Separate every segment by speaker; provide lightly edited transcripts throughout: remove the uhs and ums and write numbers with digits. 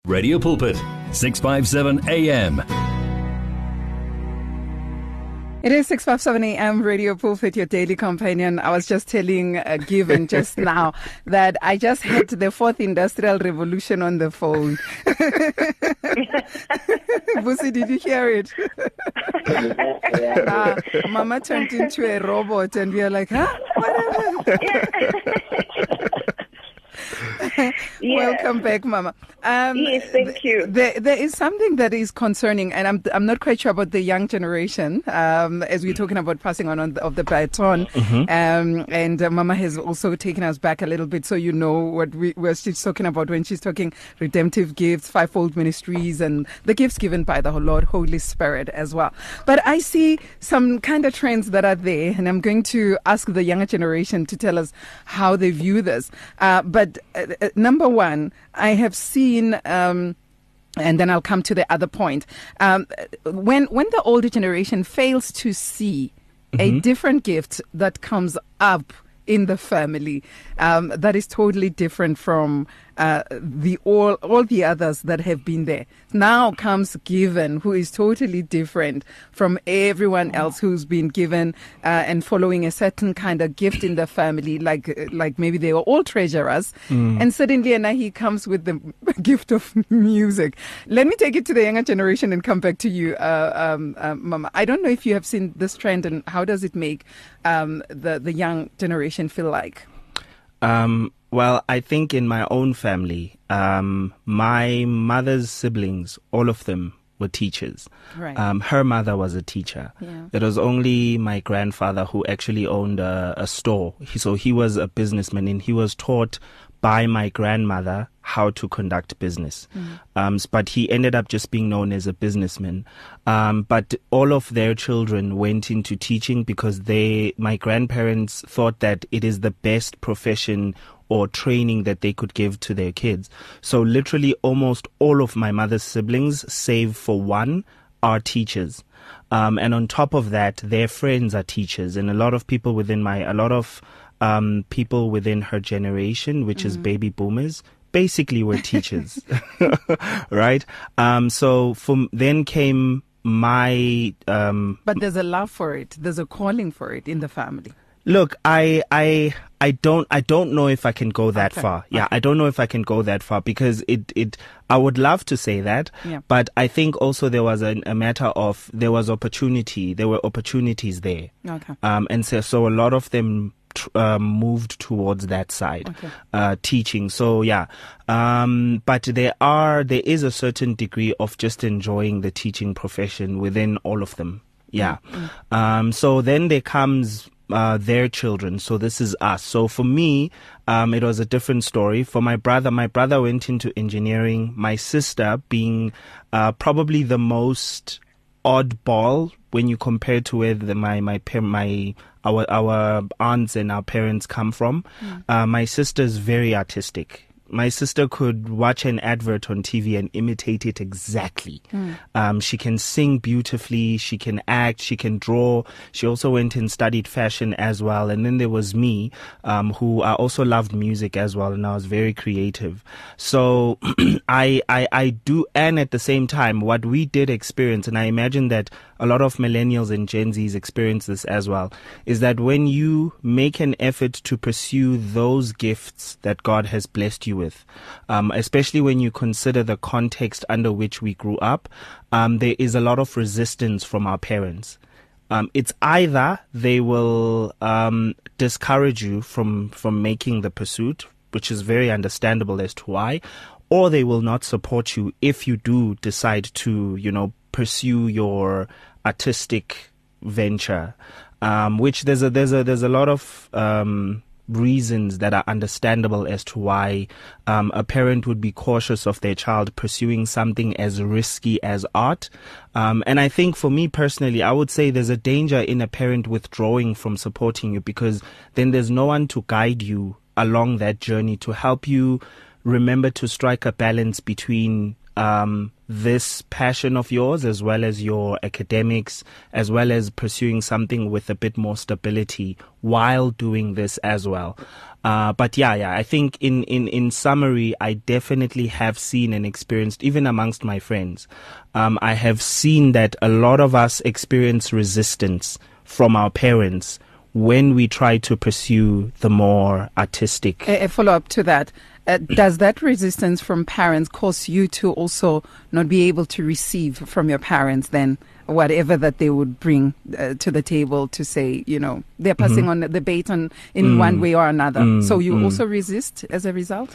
Speaker 1: Radio Pulpit, 657 AM.
Speaker 2: It is 657 AM Radio Pulpit, your daily companion. I was just telling Given just now that I just had the fourth industrial revolution on the phone. Busi, did you hear it? Mama turned into a robot and we are like, huh? Whatever. Welcome back, Mama.
Speaker 3: Yes, thank you.
Speaker 2: There is something that is concerning, and I'm not quite sure about the young generation, as we're talking about passing on of the baton. Mm-hmm. And Mama has also taken us back a little bit, so you know what she's talking about when she's talking redemptive gifts, fivefold ministries, and the gifts given by the Lord, Holy Spirit as well. But I see some kind of trends that are there, and I'm going to ask the younger generation to tell us how they view this. But number one, I have seen, and then I'll come to the other point. When the older generation fails to see a different gift that comes up in the family, that is totally different from all the others that have been there. Now comes Given, who is totally different from everyone else who's been given and following a certain kind of gift in the family, like maybe they were all treasurers, and suddenly now he comes with the gift of music. Let me take it to the younger generation and come back to you, Mama. I don't know if you have seen this trend, and how does it make the young generation feel like?
Speaker 4: Well, I think in my own family, my mother's siblings, all of them were teachers.
Speaker 2: Right.
Speaker 4: Her mother was a teacher. Yeah. It was only my grandfather who actually owned a store. So he was a businessman, and he was taught by my grandmother how to conduct business. But he ended up just being known as a businessman. But all of their children went into teaching because my grandparents thought that it is the best profession or training that they could give to their kids. So literally almost all of my mother's siblings, save for one, are teachers. And on top of that, their friends are teachers. And a lot of people within her generation, which is baby boomers, basically were teachers. Right? So then came my...
Speaker 2: But there's a love for it. There's a calling for it in the family.
Speaker 4: Look, I don't know if I can go that far. Yeah, okay. I don't know if I can go that far because I would love to say that, but I think also there was a matter of there were opportunities there. Okay. And so a lot of them moved towards that side, teaching. So yeah, but there is a certain degree of just enjoying the teaching profession within all of them. Yeah. So then there comes their children. So this is us. So for me, it was a different story. For my brother went into engineering. My sister being probably the most oddball when you compare to where our aunts and our parents come from. My sister is very artistic. My sister could watch an advert on TV and imitate it exactly. She can sing beautifully. She can act. She can draw. She also went and studied fashion as well. And then there was me, who I also loved music as well, and I was very creative. So I do, and at the same time, what we did experience, and I imagine that a lot of millennials and Gen Zs experience this as well, is that when you make an effort to pursue those gifts that God has blessed you with, especially when you consider the context under which we grew up, there is a lot of resistance from our parents. It's either they will discourage you from making the pursuit, which is very understandable as to why, or they will not support you if you do decide to, pursue your artistic venture, which there's a lot of reasons that are understandable as to why a parent would be cautious of their child pursuing something as risky as art. And I think for me personally, I would say there's a danger in a parent withdrawing from supporting you, because then there's no one to guide you along that journey to help you remember to strike a balance between this passion of yours, as well as your academics, as well as pursuing something with a bit more stability while doing this as well. But I think in summary, I definitely have seen and experienced, even amongst my friends, I have seen that a lot of us experience resistance from our parents when we try to pursue the more artistic.
Speaker 2: A follow-up to that. Does that resistance from parents cause you to also not be able to receive from your parents then whatever that they would bring to the table to say, they're passing on the baton in one way or another. So you also resist as a result?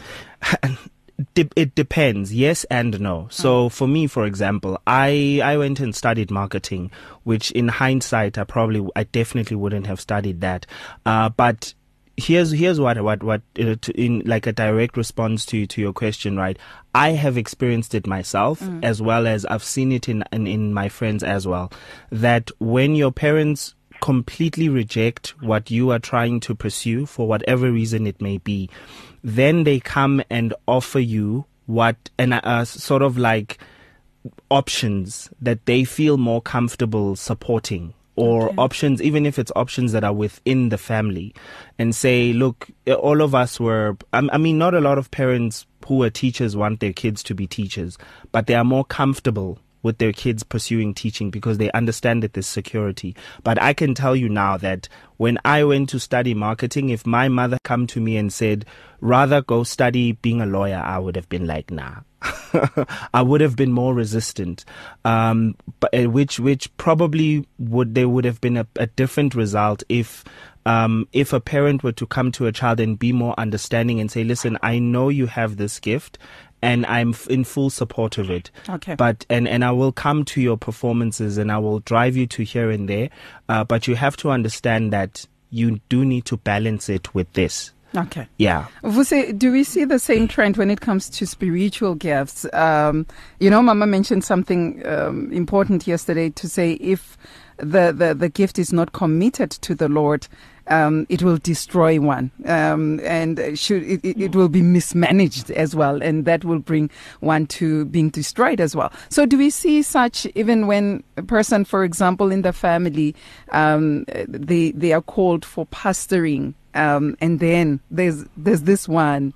Speaker 4: It depends, yes and no. So for me, for example, I went and studied marketing, which in hindsight, I definitely wouldn't have studied that. But here's what in like a direct response to your question, right? I have experienced it myself, as well as I've seen it in my friends as well, that when your parents completely reject what you are trying to pursue for whatever reason it may be, then they come and offer you sort of like options that they feel more comfortable supporting, or options, even if it's options that are within the family, and say, look, all of us not a lot of parents who are teachers want their kids to be teachers, but they are more comfortable with their kids pursuing teaching because they understand that there's security. But I can tell you now that when I went to study marketing, if my mother come to me and said, rather go study being a lawyer, I would have been like, nah. I would have been more resistant, but which probably would have been a different result if a parent were to come to a child and be more understanding and say, listen, I know you have this gift, and I'm in full support of it.
Speaker 2: Okay.
Speaker 4: But and I will come to your performances and I will drive you to here and there. But you have to understand that you do need to balance it with this.
Speaker 2: Okay.
Speaker 4: Yeah.
Speaker 2: Vuse, do we see the same trend when it comes to spiritual gifts? Mama mentioned something important yesterday to say if the gift is not committed to the Lord, it will destroy one, and it will be mismanaged as well, and that will bring one to being destroyed as well. So do we see such even when a person, for example, in the family, they are called for pastoring, and then there's this one.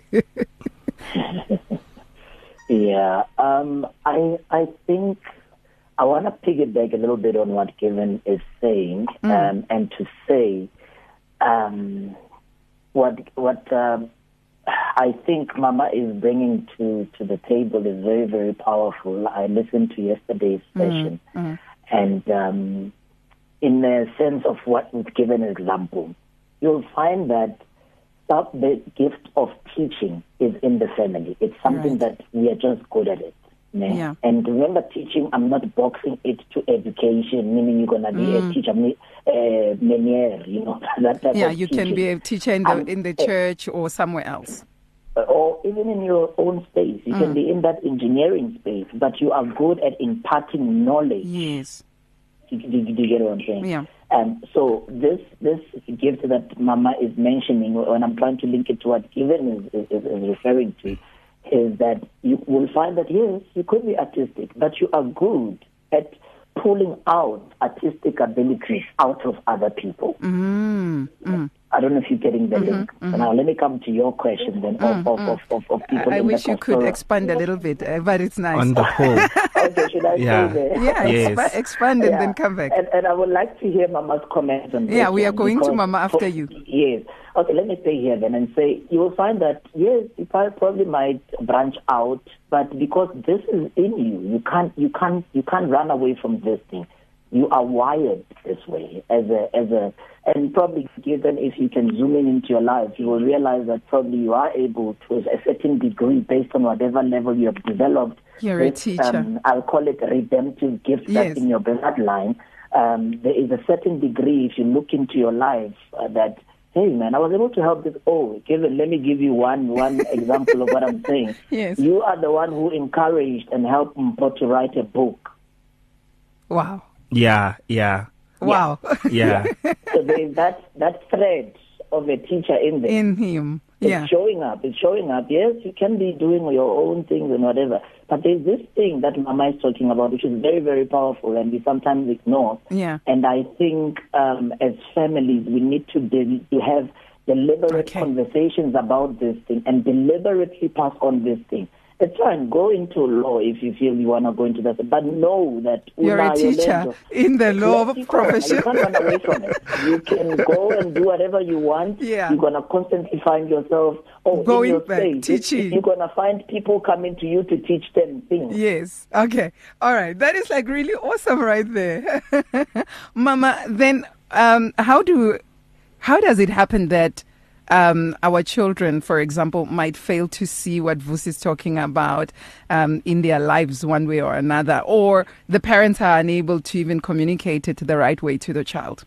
Speaker 5: Yeah, I think I want to piggyback a little bit on what Kevin is saying, and to say what I think Mama is bringing to the table is very, very powerful. I listened to yesterday's session, and in the sense of what we've given an example, you'll find that the gift of teaching is in the family. It's something that we are just good at it.
Speaker 2: Yeah.
Speaker 5: And remember, teaching, I'm not boxing it to education, meaning you're going to be a teacher, menier, that
Speaker 2: yeah,
Speaker 5: you
Speaker 2: can be a teacher in the church or somewhere else.
Speaker 5: Or even in your own space. You can be in that engineering space, but you are good at imparting knowledge.
Speaker 2: Yes.
Speaker 5: Do you get what I'm saying?
Speaker 2: Yeah.
Speaker 5: So this gift that Mama is mentioning, when I'm trying to link it to what Kevin is referring to, is that you will find that, yes, you could be artistic, but you are good at pulling out artistic abilities out of other people. I don't know if you're getting the link. So now let me come to your question then of people.
Speaker 2: I wish you could expand a little bit, but it's nice.
Speaker 4: On the whole.
Speaker 5: Okay, should I
Speaker 2: stay
Speaker 5: there?
Speaker 2: Yeah,
Speaker 4: yes.
Speaker 2: Expand and then come back.
Speaker 5: And I would like to hear Mama's comments on this.
Speaker 2: Yeah, we are going to Mama after you.
Speaker 5: Yes. Okay, let me stay here then and say, you will find that, yes, you probably might branch out, but because this is in you, you can't run away from this thing. You are wired this way and probably given if you can zoom into your life, you will realize that probably you are able to a certain degree based on whatever level you have developed.
Speaker 2: You're a teacher.
Speaker 5: I'll call it a redemptive gift that's in your bloodline. There is a certain degree if you look into your life that, hey man, I was able to help this. Oh, Kevin, let me give you one example of what I'm saying.
Speaker 2: Yes.
Speaker 5: You are the one who encouraged and helped Mpho to write a book.
Speaker 2: Wow.
Speaker 4: Yeah.
Speaker 2: Wow.
Speaker 4: Yeah.
Speaker 5: So there's that thread of a teacher in there.
Speaker 2: In him. Yeah.
Speaker 5: It's showing up. Yes, you can be doing your own things and whatever. But there's this thing that Mama is talking about, which is very, very powerful, and we sometimes ignore.
Speaker 2: Yeah.
Speaker 5: And I think as families, we need to have deliberate conversations about this thing and deliberately pass on this thing. It's fine, go into law if you feel you want to go into that, but know that
Speaker 2: you're a teacher in the law profession.
Speaker 5: You can't run away from it. You can go and do whatever you want.
Speaker 2: Yeah.
Speaker 5: You're going to constantly find yourself
Speaker 2: going
Speaker 5: in your
Speaker 2: back,
Speaker 5: space.
Speaker 2: teaching.
Speaker 5: You're going to find people coming to you to teach them things.
Speaker 2: Yes. Okay. All right. That is like really awesome right there. Mama, then how does it happen that our children, for example, might fail to see what Vusi is talking about in their lives one way or another, or the parents are unable to even communicate it the right way to the child?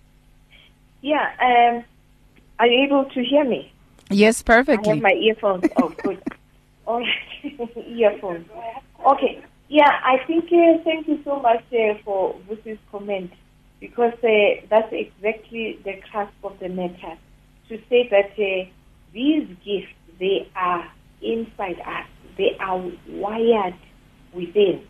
Speaker 3: Yeah. Are you able to hear me?
Speaker 2: Yes, perfectly.
Speaker 3: I have my earphones. Oh, good. All right. Earphones. Okay. Yeah, I think thank you so much for Vusi's comment, because that's exactly the crux of the matter. To say that these gifts, they are inside us. They are wired within,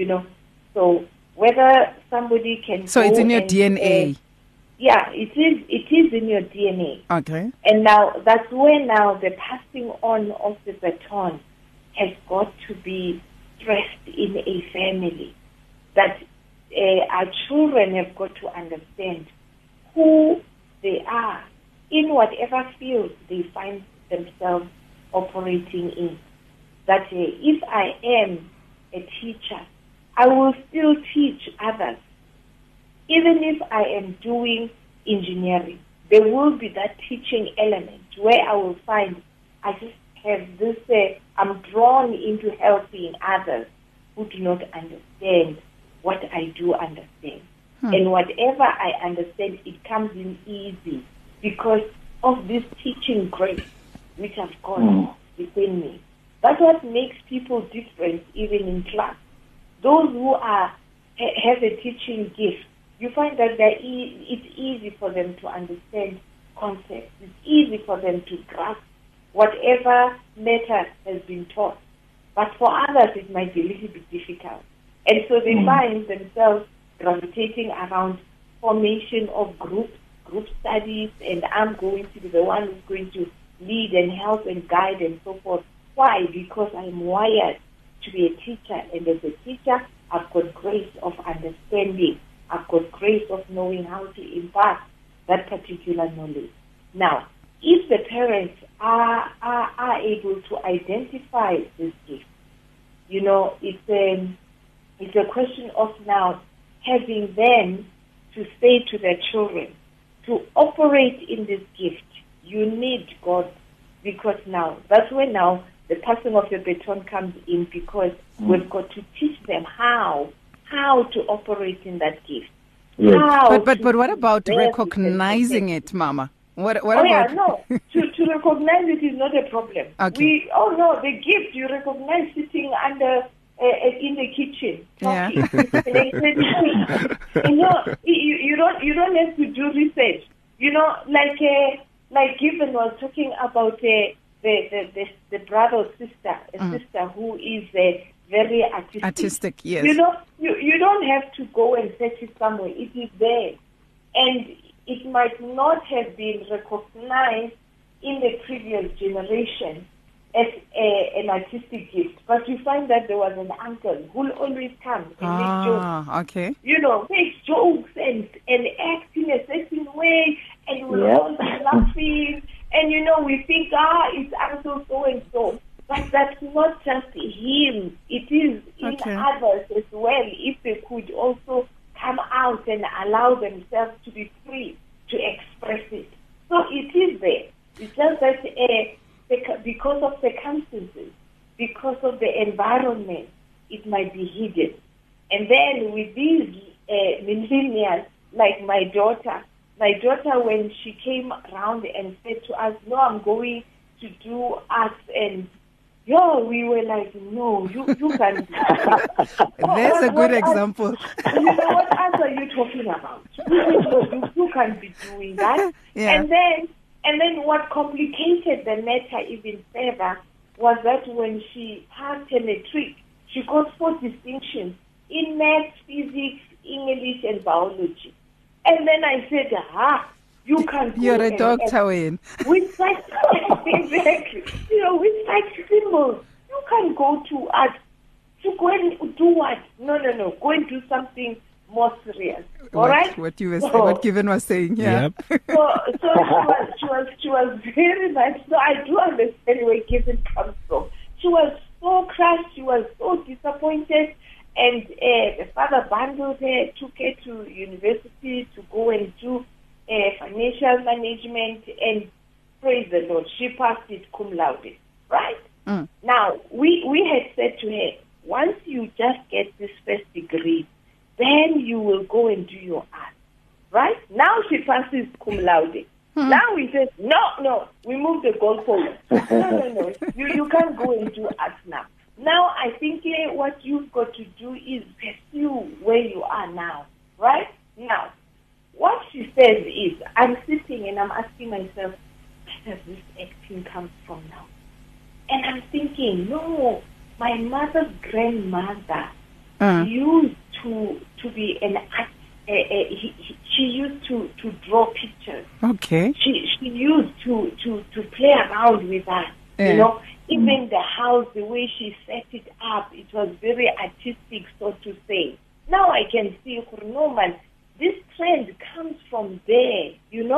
Speaker 3: So whether somebody can
Speaker 2: So it's in your DNA.
Speaker 3: Yeah, it is in your DNA.
Speaker 2: Okay.
Speaker 3: And now, that's where now the passing on of the baton has got to be stressed in a family. That our children have got to understand who they are in whatever field they find themselves operating in. That if I am a teacher, I will still teach others. Even if I am doing engineering, there will be that teaching element where I will find I just have this, I'm drawn into helping others who do not understand what I do understand. And whatever I understand, it comes in easy, because of this teaching grace which I've got within me. That's what makes people different even in class. Those who have a teaching gift, you find that it's easy for them to understand concepts. It's easy for them to grasp whatever matter has been taught. But for others, it might be a little bit difficult. And so they find themselves gravitating around formation of group studies, and I'm going to be the one who's going to lead and help and guide and so forth. Why? Because I'm wired to be a teacher, and as a teacher, I've got grace of understanding. I've got grace of knowing how to impart that particular knowledge. Now, if the parents are able to identify this gift, it's a question of now having them to say to their children, to operate in this gift, you need God, because now, that's when now the passing of the baton comes in, because we've got to teach them how to operate in that gift.
Speaker 2: But what about recognizing it, Mama? What about?
Speaker 3: Yeah, no. to recognize it is not a problem.
Speaker 2: Okay.
Speaker 3: The gift you recognize sitting under in the kitchen talking. You don't have to do research. Like Given was talking about the brother or sister, sister who is very artistic.
Speaker 2: Yes.
Speaker 3: You don't have to go and search it somewhere. It is there, and it might not have been recognized in the previous generation as an artistic gift, but you find that there was an uncle who will always come and make jokes.
Speaker 2: Okay.
Speaker 3: Make jokes and act in a certain way, and we'll all be laughing, and we think, it's Uncle so and so. But that's not just him. It is in others as well, if they could also come out and allow themselves to be free to express it. So it is there. It's just that because of circumstances, because of the environment, it might be hidden. And then with these millennials, like my daughter, when she came around and said to us, no, I'm going to do arts, and we were like, no, you can't do that.
Speaker 2: There's a good example.
Speaker 3: What else are you talking about? You can't be doing that.
Speaker 2: Yeah.
Speaker 3: And then what complicated the matter even further was that when she passed her matric, She got 4 distinctions in math, physics, English, and biology. And then I said, you can't go.
Speaker 2: You're a doctor, Wayne.
Speaker 3: With such, exactly. With such symbols, you can't go to art. To go and do what? No. Go and do something more serious. All right?
Speaker 2: What Given was saying, yeah.
Speaker 4: Yep.
Speaker 3: She was very nice. So I do understand where Given comes from. She was so crushed. She was so disappointed. And the father bundled her, took her to university to go and do financial management. And praise the Lord, she passed it cum laude. Right? Now, we had said to her, once you just get this first degree, then you will go and do your art. Right? Now she passes cum laude. Now we say, no, we move the goalpost. No. You can't go and do art now. Now I think what you've got to do is pursue where you are now. Right? Now, what she says is, I'm sitting and I'm asking myself, where does this acting come from now? And I'm thinking, no, my mother's grandmother used to be an artist. She used to draw pictures.
Speaker 2: Okay.
Speaker 3: She used to play around with us. Even the house, the way she set it up, it was very artistic, so to say. Now I can see, Norman, this trend comes from there.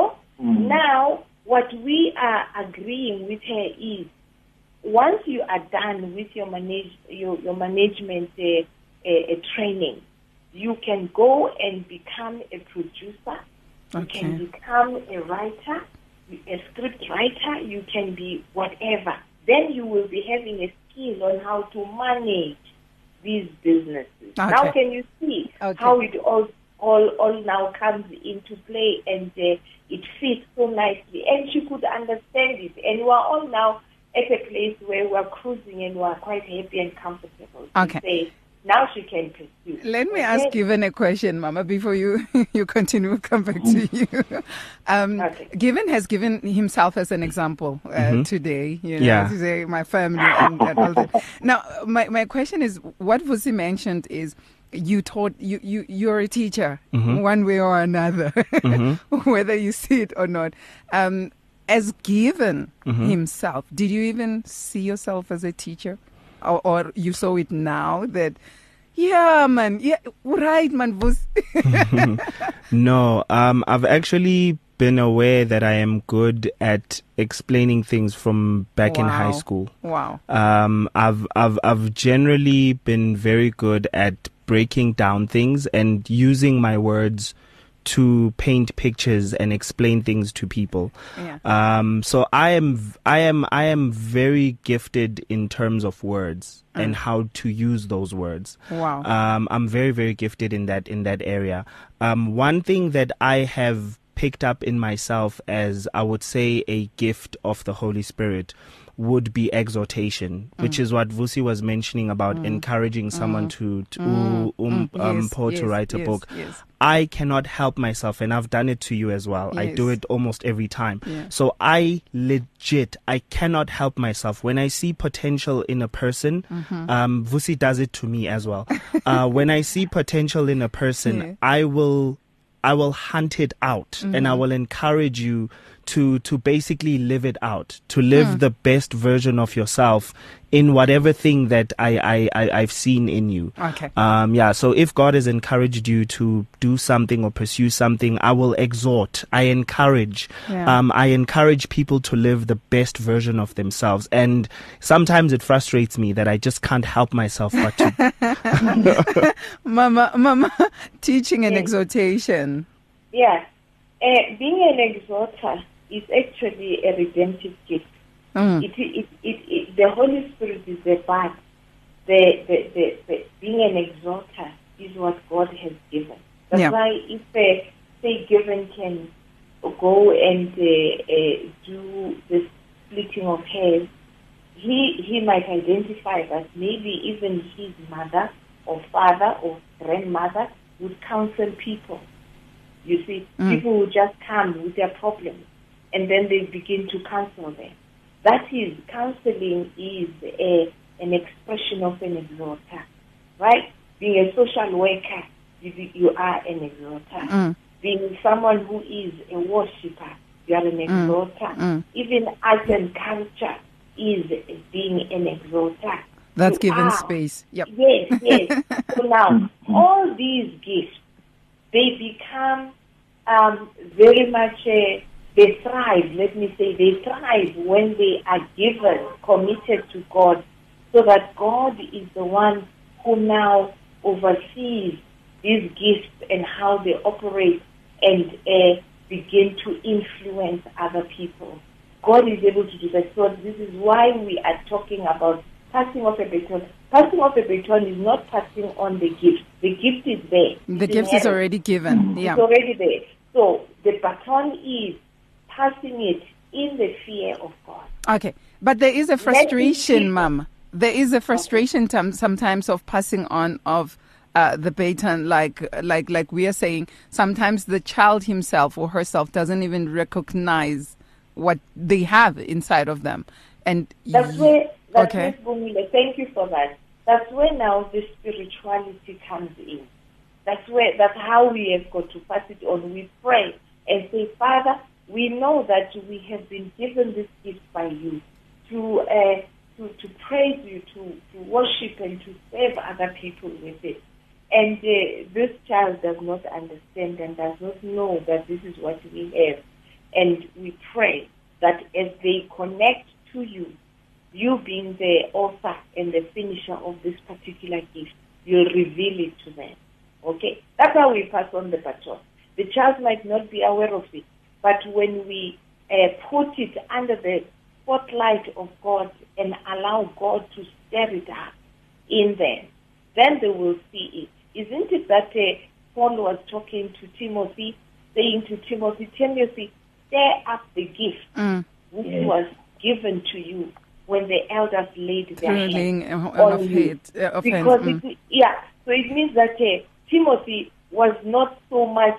Speaker 3: Now what we are agreeing with her is, once you are done with your management training, you can go and become a producer. You can become a writer, a script writer. You can be whatever. Then you will be having a skill on how to manage these businesses. Okay. Now, can you see how it all now comes into play, and it fits so nicely? And she could understand it. And we are all now at a place where we're cruising and we're quite happy and comfortable.
Speaker 2: Okay.
Speaker 3: To say, now she can pursue.
Speaker 2: Let me ask Given a question, Mama, before you come back to you. Given has given himself as an example today, to say my family and all that. Now, my question is, what Vusi mentioned is, you're a teacher, one way or another, whether you see it or not. As Given himself, did you even see yourself as a teacher? Or you saw it now that, right, man,
Speaker 4: No, I've actually been aware that I am good at explaining things from back in high school.
Speaker 2: Wow.
Speaker 4: I've generally been very good at breaking down things and using my words to paint pictures and explain things to people.
Speaker 2: Yeah.
Speaker 4: So I am very gifted in terms of words and how to use those words.
Speaker 2: Wow.
Speaker 4: I'm very, very gifted in that area. One thing that I have picked up in myself as, I would say, a gift of the Holy Spirit would be exhortation, which is what Vusi was mentioning about encouraging someone to write a book.
Speaker 2: Yes.
Speaker 4: I cannot help myself, and I've done it to you as well.
Speaker 2: Yes.
Speaker 4: I do it almost every time.
Speaker 2: Yeah.
Speaker 4: So I cannot help myself. When I see potential in a person, Vusi does it to me as well. When I see potential in a person, I will hunt it out and I will encourage you to basically live it out, to live the best version of yourself in whatever thing that I've seen in you.
Speaker 2: Okay.
Speaker 4: So if God has encouraged you to do something or pursue something, I will exhort, I encourage. I encourage people to live the best version of themselves. And sometimes it frustrates me that I just can't help myself but to.
Speaker 2: Mama, teaching and exhortation.
Speaker 3: Yeah. Being an exhorter is actually a redemptive gift. The Holy Spirit is the path. The being an exhorter is what God has given. That's why if say Given can go and do the splitting of hairs, he might identify that maybe even his mother or father or grandmother would counsel people. You see, people will just come with their problems and then they begin to counsel them. That is, counseling is an expression of an exhorter, right? Being a social worker, you are an exhorter. Being someone who is a worshipper, you are an exhorter. Even art and culture is being an exhorter.
Speaker 2: That's given space. Yep.
Speaker 3: Yes. So now, all these gifts, they become very much, they thrive, let me say, they thrive when they are given, committed to God, so that God is the one who now oversees these gifts and how they operate and begin to influence other people. God is able to do that. So this is why we are talking about passing off a baton. Passing off a baton is not passing on the gift. The gift is there.
Speaker 2: The gift is already given.
Speaker 3: It's already there. So the baton is passing it in the fear of God.
Speaker 2: Okay. But there is a frustration, Mom. There is a frustration sometimes of passing on of the baton, like we are saying. Sometimes the child himself or herself doesn't even recognize what they have inside of them. And
Speaker 3: that's where, Bumile, thank you for that. That's where now the spirituality comes in. That's how we have got to pass it on. We pray and say, Father, we know that we have been given this gift by you to praise you, to worship and to serve other people with it. And this child does not understand and does not know that this is what we have. And we pray that as they connect to you, you being the author and the finisher of this particular gift, you'll reveal it to them. Okay? That's how we pass on the baton. The child might not be aware of it, but when we put it under the spotlight of God and allow God to stir it up in them, then they will see it. Isn't it that Paul was talking to Timothy, saying to Timothy, stir up the gift which was given to you when the elders laid their hands on you. So it means that Timothy was not so much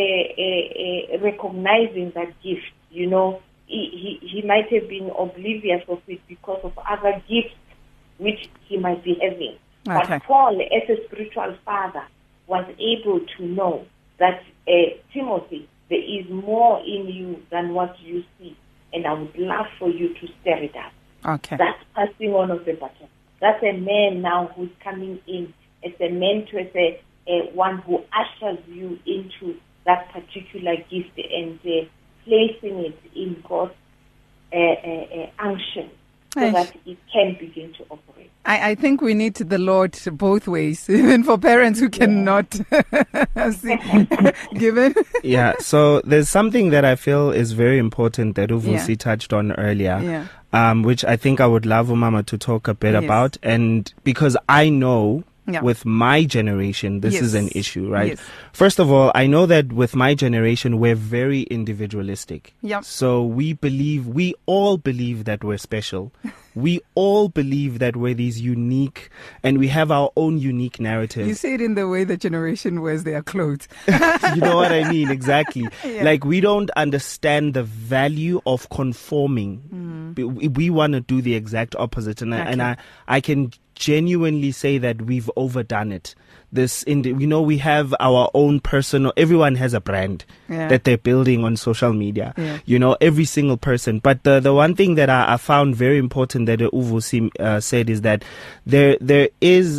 Speaker 3: recognizing that gift. You know, he might have been oblivious of it because of other gifts which he might be having.
Speaker 2: Okay.
Speaker 3: But Paul, as a spiritual father, was able to know that Timothy, there is more in you than what you see, and I would love for you to stir it up.
Speaker 2: Okay.
Speaker 3: That's passing on of the baton. That's a man now who's coming in as a mentor, as a one who ushers you into that particular gift and placing it in God's unction so that it can begin to operate.
Speaker 2: I think we need the Lord both ways, even for parents who cannot see given.
Speaker 4: Yeah, so there's something that I feel is very important that Uvusi touched on earlier, which I think I would love Mama to talk a bit about. And because I know with my generation, this is an issue, right?
Speaker 2: Yes.
Speaker 4: First of all, I know that with my generation, we're very individualistic. So we all believe that we're special. We all believe that we're these unique, and we have our own unique narratives.
Speaker 2: You say it in the way the generation wears their clothes.
Speaker 4: You know what I mean? Exactly. Like, we don't understand the value of conforming. We want to do the exact opposite. And I can genuinely say that we've overdone it. We have our own personal, everyone has a brand that they're building on social media, every single person. But the one thing that I found very important that Uvusi said is that there is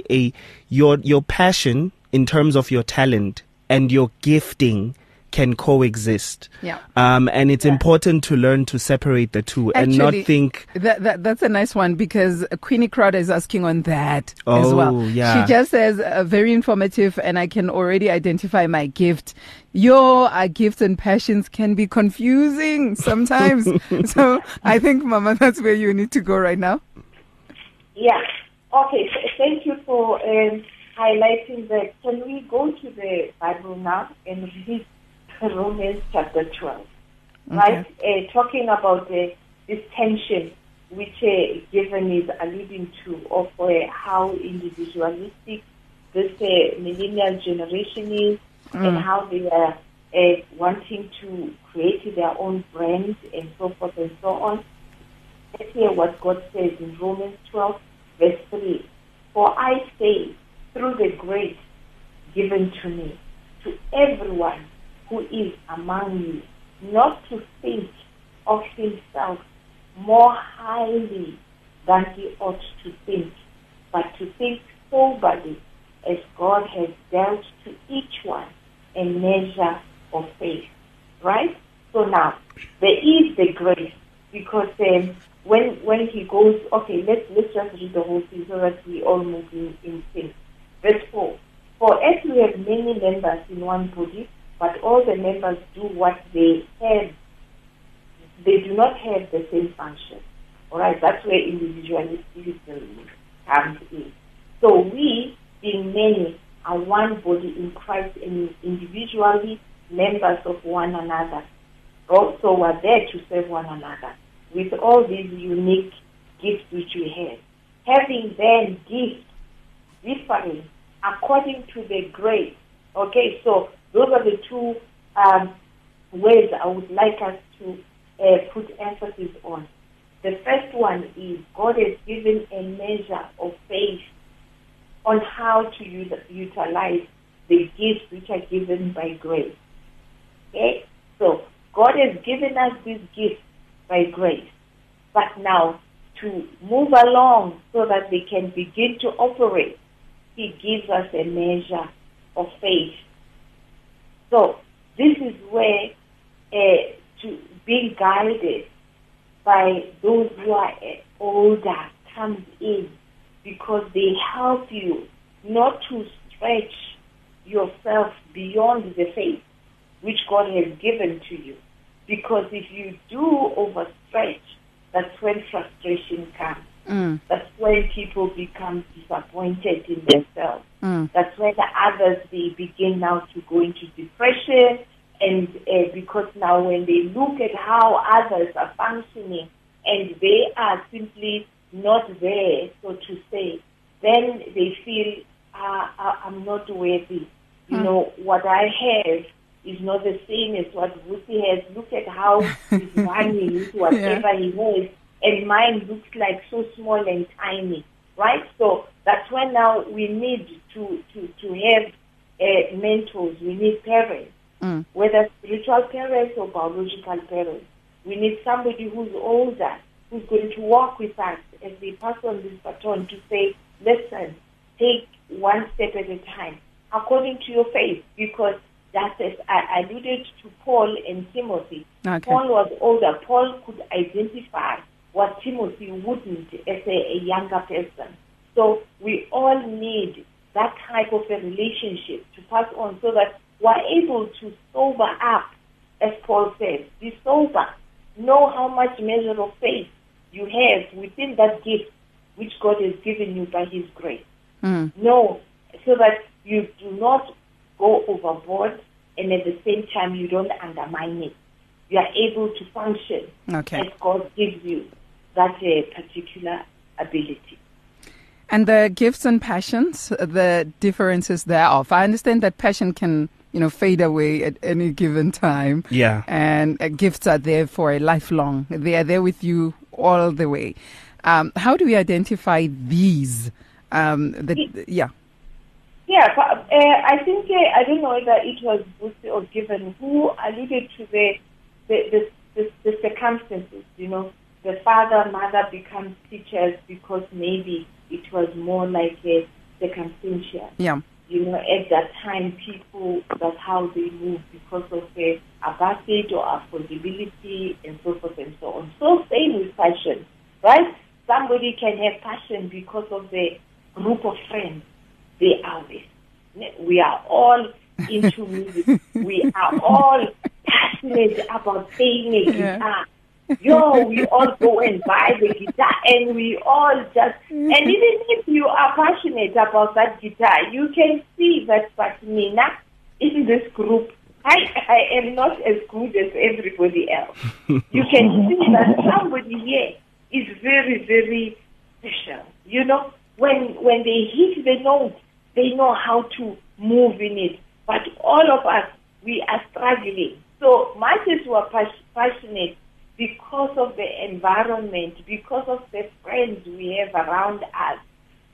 Speaker 4: your passion in terms of your talent and your gifting can coexist. And it's important to learn to separate the two. Actually, and not think...
Speaker 2: That's a nice one, because Queenie Crowder is asking on that as well. She just says, very informative, and I can already identify my gift. Your gifts and passions can be confusing sometimes. So I think, Mama, that's where you need to go right now.
Speaker 3: Yeah. Okay. Thank you for highlighting that. Can we go to the Bible now and read Romans chapter 12, right? Talking about this tension which Given is alluding to of how individualistic this millennial generation is and how they are wanting to create their own brand and so forth and so on. Let's hear what God says in Romans 12 Verse 3, for I say, through the grace given to me, to everyone who is among you, not to think of himself more highly than he ought to think, but to think soberly, as God has dealt to each one a measure of faith. Right? So now, there is the grace, because when he goes, okay, let's just read the whole thing so that we all move in sync. Verse 4, for as we have many members in one body, but all the members do what they have, they do not have the same function. All right, that's where individualism comes in. So we, being many, are one body in Christ and individually members of one another. Also, we're there to serve one another with all these unique gifts which we have. Having then gifts differing according to the grace. Okay, so those are the two words I would like us to put emphasis on. The first one is God has given a measure of faith on how to utilize the gifts which are given by grace. Okay? So God has given us these gifts by grace. But now, to move along so that they can begin to operate, He gives us a measure of faith. So this is where to being guided by those who are older comes in, because they help you not to stretch yourself beyond the faith which God has given to you. Because if you do overstretch, that's when frustration comes. That's when people become disappointed in themselves. That's when the others, they begin now to go into depression. And because now when they look at how others are functioning and they are simply not there, so to say, then they feel, I'm not worthy. You know, what I have is not the same as what Vusi has. Look at how he's running with whatever he has, and mine looks like so small and tiny, right? So that's when now we need to have mentors. We need parents, whether spiritual parents or biological parents. We need somebody who's older, who's going to walk with us as they pass on this baton to say, listen, take one step at a time, according to your faith, because that's as I alluded to Paul and Timothy. Okay. Paul was older. Paul could identify what Timothy wouldn't as a younger person. So we all need that type of a relationship to pass on so that we're able to sober up, as Paul says. Be sober. Know how much measure of faith you have within that gift which God has given you by His grace. Know so that you do not go overboard, and at the same time you don't undermine it. You are able to function as God gives you that particular ability.
Speaker 2: And the gifts and passions, the differences thereof. I understand that passion can, fade away at any given time.
Speaker 4: Yeah. And
Speaker 2: gifts are there for a lifelong. They are there with you all the way. How do we identify these?
Speaker 3: Yeah, but I think I don't know whether it was Busi or Given who alluded to the circumstances. The father, mother becomes teachers because maybe it was more like a circumstantial.
Speaker 2: Yeah.
Speaker 3: At that time, people, that's how they move because of the apartheid or affordability and so forth and so on. So same with passion, right? Somebody can have passion because of the group of friends they are with. We are all into music. We are all passionate about playing a guitar. We all go and buy the guitar, and we all just, and even if you are passionate about that guitar, you can see that, but Nina, in this group, I am not as good as everybody else. You can see that somebody here is very, very special. When they hit the note, they know how to move in it. But all of us, we are struggling. So much as we are passionate because of the environment, because of the friends we have around us,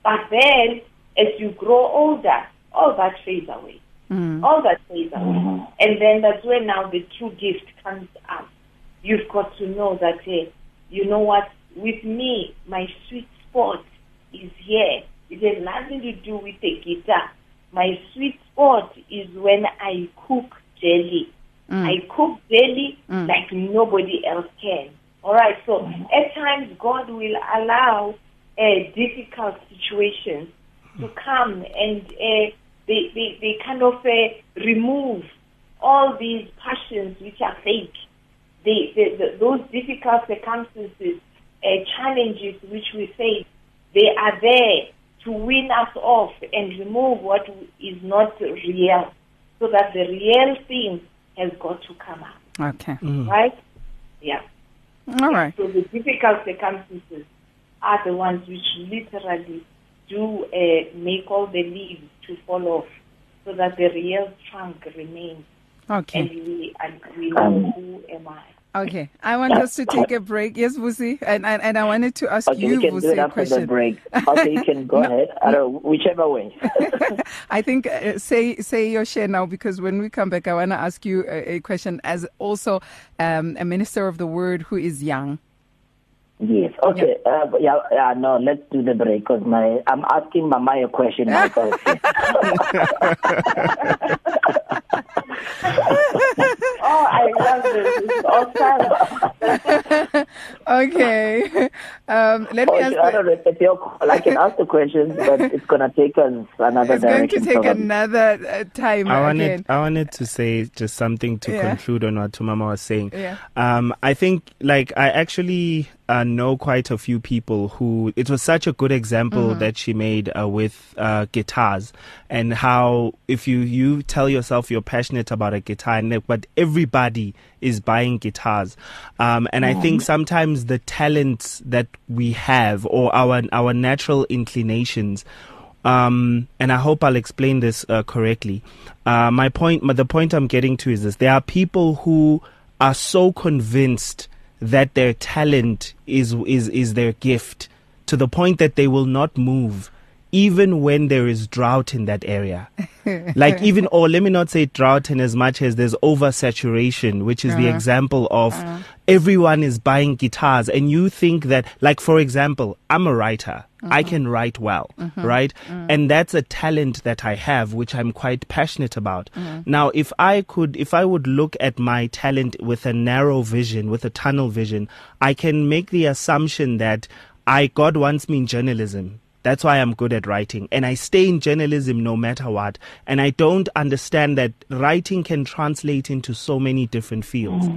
Speaker 3: But then, as you grow older, all that fades away. All that fades away. And then that's where now the true gift comes up. You've got to know that, hey, you know what, with me, my sweet spot is here. It has nothing to do with the guitar. My sweet spot is when I cook jelly. I cook jelly like nobody else can. All right, so at times God will allow difficult situations to come and they kind of remove all these passions which are fake. Those difficult circumstances, challenges which we face, they are there to win us off and remove what is not real, so that the real thing has got to come out.
Speaker 2: Okay.
Speaker 3: Right? Yeah.
Speaker 2: All right.
Speaker 3: So the difficult circumstances are the ones which literally do make all the leaves to fall off, so that the real trunk remains.
Speaker 2: Okay.
Speaker 3: And we know who am I.
Speaker 2: Okay, I want us to take a break. Yes, Vusi, and I wanted to ask you,
Speaker 5: we can
Speaker 2: Vusi,
Speaker 5: do it
Speaker 2: a
Speaker 5: after
Speaker 2: question.
Speaker 5: the break. Okay, you can go ahead. I don't know, whichever way.
Speaker 2: I think say your share now, because when we come back, I want to ask you a question as also a minister of the word who is young.
Speaker 5: Yes. Okay. No. Let's do the break, because I'm asking Mama a question now.
Speaker 3: Oh, I love this. It's awesome.
Speaker 2: Okay. Let me ask.
Speaker 5: I don't know if your call. I can ask the questions, but it's going to take us another direction.
Speaker 2: It's going to take another time.
Speaker 4: I wanted to say just something to conclude on what Tumama was saying.
Speaker 2: Yeah.
Speaker 4: I think, I actually know quite a few people who, it was such a good example that she made with guitars, and how if you tell yourself you're passionate about a guitar, but everybody is buying guitars, and I think sometimes the talents that we have, or our natural inclinations, and I hope I'll explain this correctly. The point I'm getting to is this: there are people who are so convinced that their talent is their gift, to the point that they will not move even when there is drought in that area. Let me not say drought in as much as there's oversaturation, which is the example of everyone is buying guitars, and you think that, for example, I'm a writer. I can write well, right? And that's a talent that I have, which I'm quite passionate about. Now, if I would look at my talent with a narrow vision, with a tunnel vision, I can make the assumption that God wants me in journalism. That's why I'm good at writing. And I stay in journalism no matter what. And I don't understand that writing can translate into so many different fields.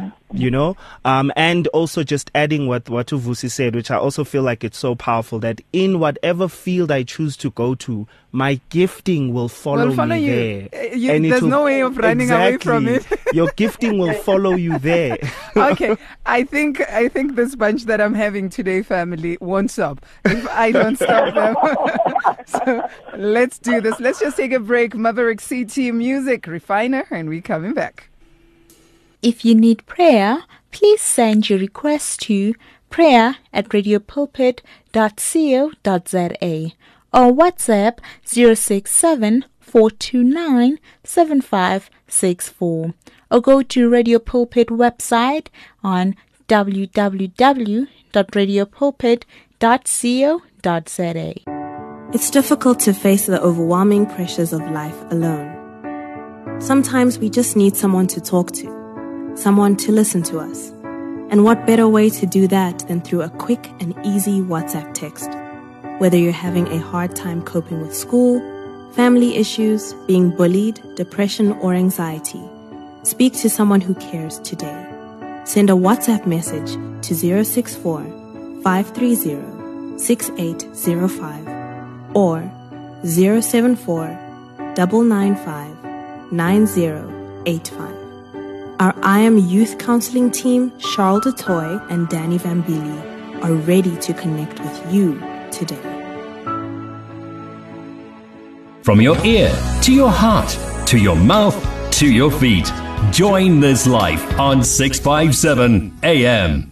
Speaker 4: And also just adding what Vusi said, which I also feel like it's so powerful, that in whatever field I choose to go to, my gifting will follow me
Speaker 2: you.
Speaker 4: there.
Speaker 2: There's no way of running away from it.
Speaker 4: Your gifting will follow you there.
Speaker 2: Okay, I think this bunch that I'm having today, family, won't stop if I don't stop them. So let's do this. Let's just take a break. Maverick CT Music, Refiner, and we're coming back.
Speaker 6: If you need prayer, please send your request to prayer@radiopulpit.co.za or WhatsApp 067-429-7564, or go to Radio Pulpit website on www.radiopulpit.co.za.
Speaker 7: It's difficult to face the overwhelming pressures of life alone. Sometimes we just need someone to talk to, someone to listen to us. And what better way to do that than through a quick and easy WhatsApp text? Whether you're having a hard time coping with school, family issues, being bullied, depression, or anxiety, speak to someone who cares today. Send a WhatsApp message to 064-530-6805 or 074-995-9085. Our I Am Youth Counseling team, Charles DeToy and Danny Vambili, are ready to connect with you today.
Speaker 1: From your ear to your heart, to your mouth, to your feet. Join this life on 657 AM.